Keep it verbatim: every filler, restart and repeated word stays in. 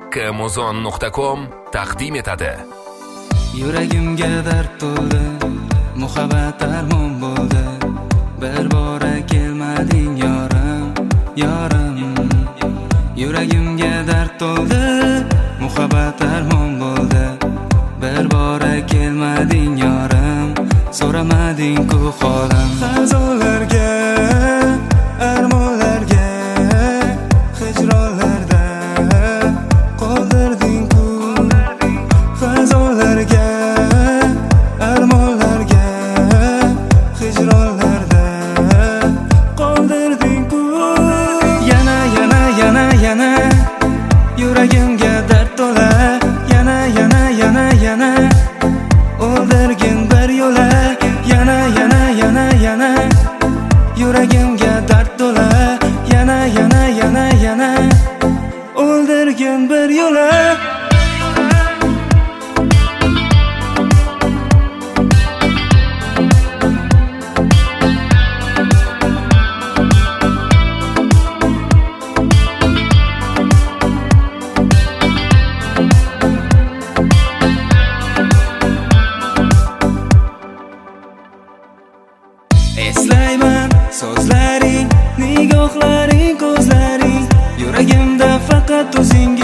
haqqimuzon nuqta com taqdim etadi. Yuragimga dard to'ldi, muhabbat armon bo'ldi. Bir bora kelmading yorim, yorim. Yuragimga dard to'ldi, muhabbat armon bo'ldi. Bir bora kelmading yorim, so'ramading ku holim. Hazonlarga, armonlarga, hijronlarda qoldirding ku. Hazonlarga, armonlarga, hijronlarda qoldirding ku. Yana, yana, yana, yana yuragimga dard to'la. Yana, yana, yana, yana o'ldirgin bir yo'la. Yana, yana, yana, yana yuragimga dard to'la. Yana, yana, yana, yana o'ldirgin bir yo'la. Eslayman so'zlaring, nigohlaring, ko'zlaring. Yuragimda faqat o'zing